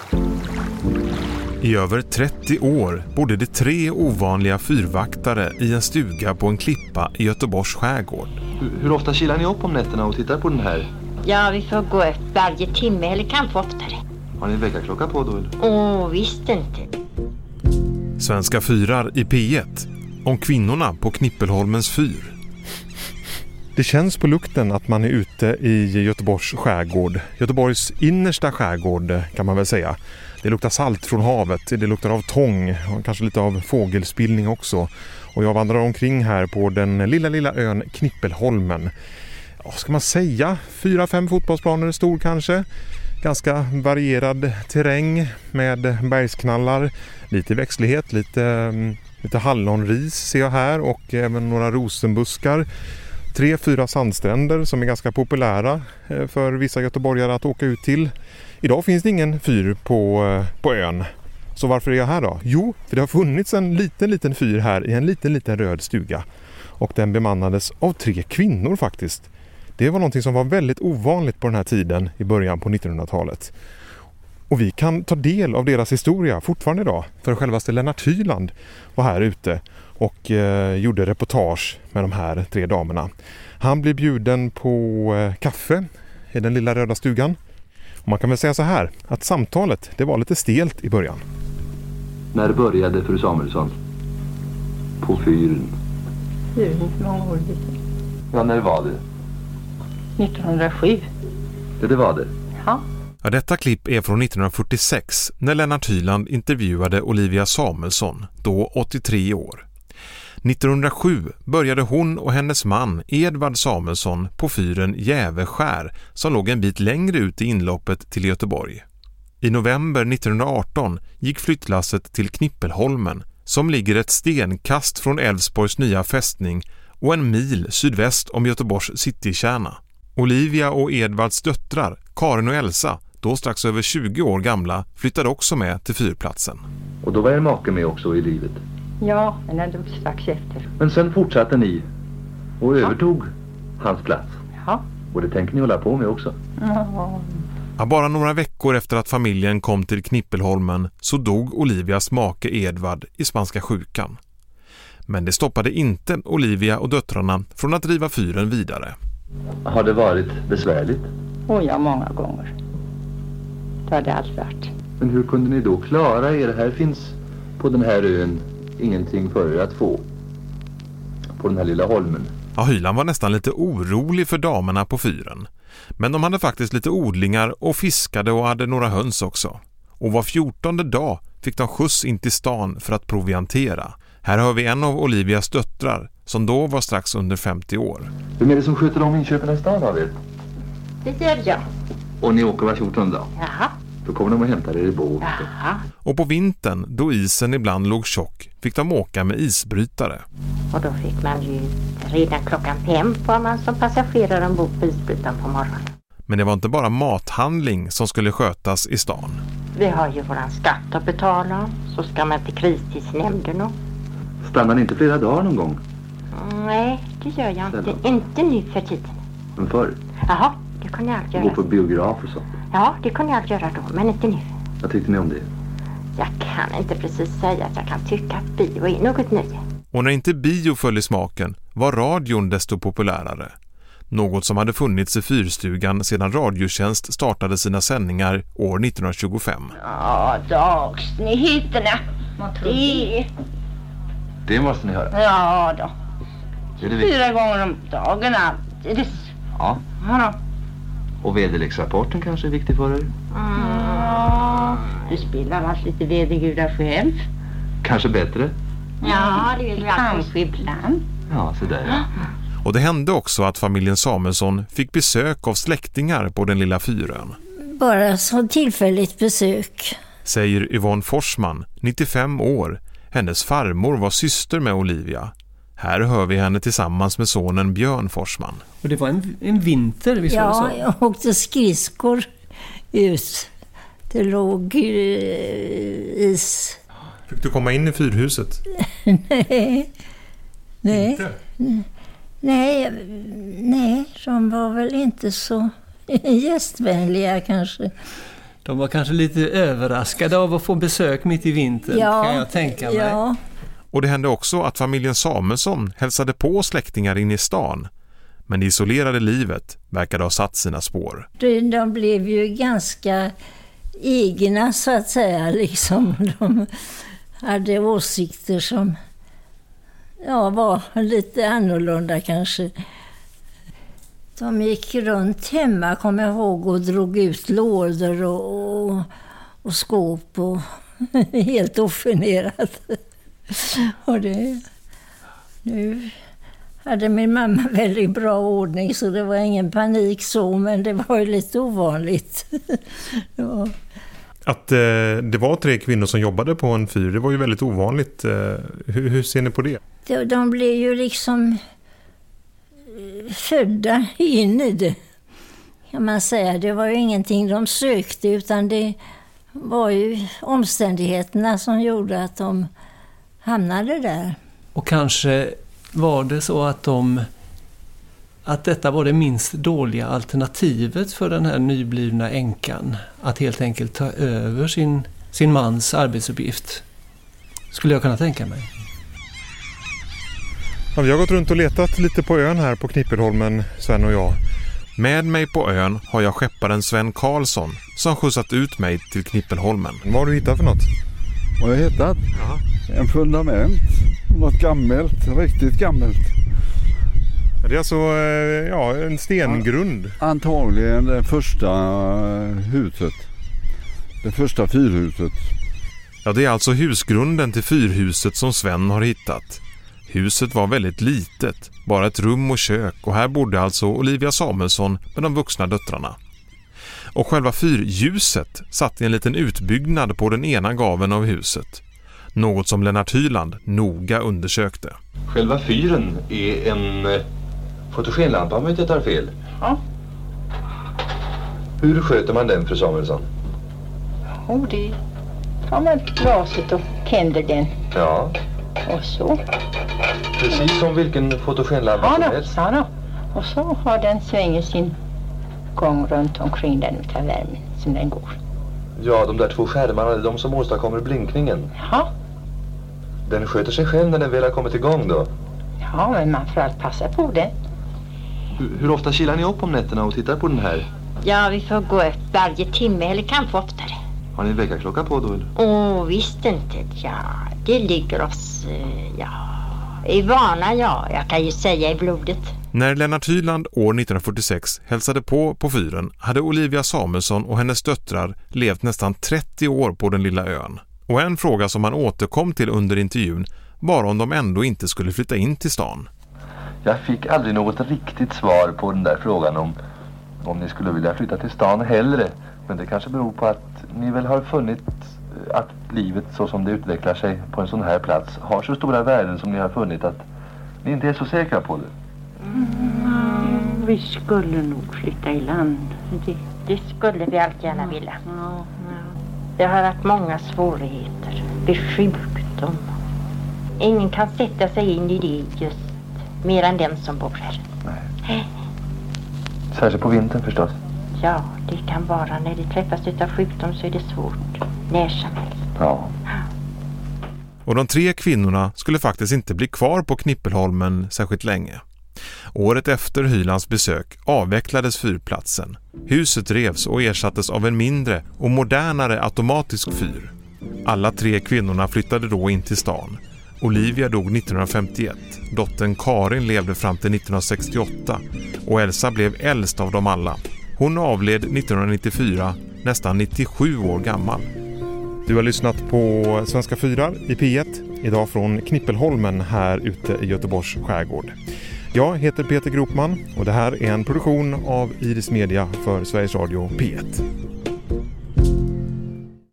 I över 30 år bodde det 3 ovanliga fyrvaktare i en stuga på en klippa i Göteborgs skärgård. Hur ofta kilar ni upp om nätterna och tittar på den här? Ja, vi får gå upp varje timme eller kanske oftare. Har ni en väckarklocka på då eller? Visst inte. Svenska fyrar i P1 om kvinnorna på Knippelholmens fyr. Det känns på lukten att man är ute i Göteborgs skärgård. Göteborgs innersta skärgård kan man väl säga. Det luktar salt från havet, det luktar av tång och kanske lite av fågelspillning också. Och jag vandrar omkring här på den lilla ön Knippelholmen. Ja, ska man säga 4-5 fotbollsplaner stor kanske. Ganska varierad terräng med bergsknallar, lite växtlighet, lite hallonris ser jag här och även några rosenbuskar. 3-4 sandstränder som är ganska populära för vissa göteborgare att åka ut till. Idag finns det ingen fyr på ön. Så varför är jag här då? Jo, för det har funnits en liten fyr här i en liten röd stuga. Och den bemannades av 3 kvinnor faktiskt. Det var någonting som var väldigt ovanligt på den här tiden i början på 1900-talet. Och vi kan ta del av deras historia fortfarande idag. För självaste Lennart Hyland var här ute och gjorde reportage med de här 3 damerna. Han blev bjuden på kaffe i den lilla röda stugan. Och man kan väl säga så här, att samtalet det var lite stelt i början. När började fru Samuelsson? På fyren. Hur många år? Ja, när var det? 1907. Det var det. Ja. Ja, detta klipp är från 1946 när Lennart Hyland intervjuade Olivia Samuelsson, då 83 år. 1907 började hon och hennes man Edvard Samuelsson på fyren Jäveskär som låg en bit längre ut i inloppet till Göteborg. I november 1918 gick flyttlasset till Knippelholmen som ligger ett stenkast från Älvsborgs nya fästning och en mil sydväst om Göteborgs citykärna. Olivia och Edvards döttrar, Karin och Elsa, då strax över 20 år gamla, flyttade också med till fyrplatsen. Och då var er make med också i livet? Ja, men den dog strax efter. Men sen fortsatte ni och övertog hans plats? Ja. Och det tänker ni hålla på med också? Ja. Ja, bara några veckor efter att familjen kom till Knippelholmen så dog Olivias make Edvard i spanska sjukan. Men det stoppade inte Olivia och döttrarna från att driva fyren vidare. Har det varit besvärligt? Ja, många gånger. Det har det allt varit. Men hur kunde ni då klara er? Här finns på den här ön ingenting för er att få. På den här lilla holmen. Ja, Hyland var nästan lite orolig för damerna på fyren. Men de hade faktiskt lite odlingar och fiskade och hade några höns också. Och var 14:e dag fick de skjuts in till stan för att proviantera. Här har vi en av Olivias döttrar som då var strax under 50 år. Vem är det som sköter om inköpen i stan av er? Det gör jag. Och ni åker var 14 dag? Jaha. Då kommer de och hämtar er i båt. Jaha. Och på vintern, då isen ibland låg tjock, fick de åka med isbrytare. Och då fick man ju redan 5:00 var man som passagerare ombord på isbrytaren på morgonen. Men det var inte bara mathandling som skulle skötas i stan. Vi har ju våran skatt att betala. Så ska man till kristidsnämnden och... Stannar ni inte flera dagar någon gång? Nej, det gör jag inte. Inte nu för tiden. Men förr? Jaha, det kunde jag allt göra. Gå på biograf och så? Ja, det kunde jag allt göra då, men inte nu. Vad tyckte ni om det? Jag kan inte precis säga att jag kan tycka att bio är något nöje. Och när inte bio föll i smaken var radion desto populärare. Något som hade funnits i fyrstugan sedan Radiotjänst startade sina sändningar år 1925. Ja, dagsnyheterna. Det måste ni höra. Ja då. Är det viktigt? 4 gånger om dagen alltid. Ja. Ja då. Och väderleksrapporten kanske är viktig för er? Du spelar allt lite vädergudar själv. Kanske bättre? Ja, det vill jag kanske ibland. Ja, så där ja. Och det hände också att familjen Samuelsson fick besök av släktingar på den lilla fyrön. Bara som tillfälligt besök. Säger Yvonne Forsman, 95 år. Hennes farmor var syster med Olivia. Här hör vi henne tillsammans med sonen Björn Forsman. Och det var en vinter, visst var det så? Ja, jag åkte skridskor ut. Det låg is. Fick du komma in i fyrhuset? Nej. Inte? Nej, de var väl inte så gästvänliga kanske. De var kanske lite överraskade av att få besök mitt i vintern, kan jag tänka mig. Ja. Och det hände också att familjen Samuelsson hälsade på släktingar in i stan. Men det isolerade livet verkade ha satt sina spår. De blev ju ganska egna så att säga. Liksom. De hade åsikter som var lite annorlunda kanske. De gick runt hemma, kommer jag ihåg, och drog ut lådor och skåp och helt ogenerat. Och nu hade min mamma väldigt bra ordning så det var ingen panik så, men det var ju lite ovanligt. Ja. Att det var 3 kvinnor som jobbade på en fyr, det var ju väldigt ovanligt. Hur ser ni på det? De blev ju liksom födda in i det, kan man säga. Det var ju ingenting de sökte, utan det var ju omständigheterna som gjorde att de hamnade där. Och kanske var det så att detta var det minst dåliga alternativet för den här nyblivna änkan. Att helt enkelt ta över sin mans arbetsuppgift. Skulle jag kunna tänka mig. Ja, vi har gått runt och letat lite på ön här på Knippelholmen, Sven och jag. Med mig på ön har jag skepparen Sven Karlsson som skjutsat ut mig till Knippelholmen. Vad har du hittat för något? Vad har jag hittat? En fundament. Något gammalt, riktigt gammalt. Det är alltså en stengrund. Antagligen det första huset. Det första fyrhuset. Ja, det är alltså husgrunden till fyrhuset som Sven har hittat. Huset var väldigt litet, bara ett rum och kök, och här bodde alltså Olivia Samuelsson med de vuxna döttrarna. Och själva fyrljuset satt i en liten utbyggnad på den ena gaveln av huset. Något som Lennart Hyland noga undersökte. Själva fyren är en fotogenlampa om jag inte tar fel. Ja. Hur sköter man den, fru Samuelsson? Det tar man glaset och tänder den. Ja. Och så. Precis som vilken fotogenlampa som helst. Ja. Och så har den svänger sin gång runt omkring den utav värmen som den går. Ja, de där 2 skärmarna är de som åstadkommer blinkningen. Ja. Den sköter sig själv när den väl har kommit igång då? Ja, men man får allt passa på den. Hur ofta kilar ni upp om nätterna och tittar på den här? Ja, vi får gå upp varje timme eller kanske oftare. Har ni en väckarklocka på då eller? Visst inte. Ja, det ligger oss, i vana, jag kan ju säga i blodet. När Lennart Hyland år 1946 hälsade på fyren hade Olivia Samuelsson och hennes döttrar levt nästan 30 år på den lilla ön. Och en fråga som han återkom till under intervjun var om de ändå inte skulle flytta in till stan. Jag fick aldrig något riktigt svar på den där frågan om ni skulle vilja flytta till stan hellre. Men det kanske beror på att ni väl har funnit att livet så som det utvecklar sig på en sån här plats har så stora värden som ni har funnit att ni inte är så säkra på det. Vi skulle nog flytta i land. Det skulle vi allt gärna vilja. Det har varit många svårigheter. Vid sjukdom. Ingen kan sätta sig in i det just mer än den som bor här. Nej. Särskilt på vintern förstås. Ja, det kan vara. När det träffas utav sjukdom så är det svårt. När som helst. Ja. Och de 3 kvinnorna skulle faktiskt inte bli kvar på Knippelholmen särskilt länge. Året efter Hylands besök avvecklades fyrplatsen. Huset revs och ersattes av en mindre och modernare automatisk fyr. Alla 3 kvinnorna flyttade då in till stan. Olivia dog 1951, dottern Karin levde fram till 1968 och Elsa blev äldst av dem alla. Hon avled 1994, nästan 97 år gammal. Du har lyssnat på Svenska fyrar i P1, idag från Knippelholmen här ute i Göteborgs skärgård. Jag heter Peter Gropman och det här är en produktion av Iris Media för Sveriges Radio P1.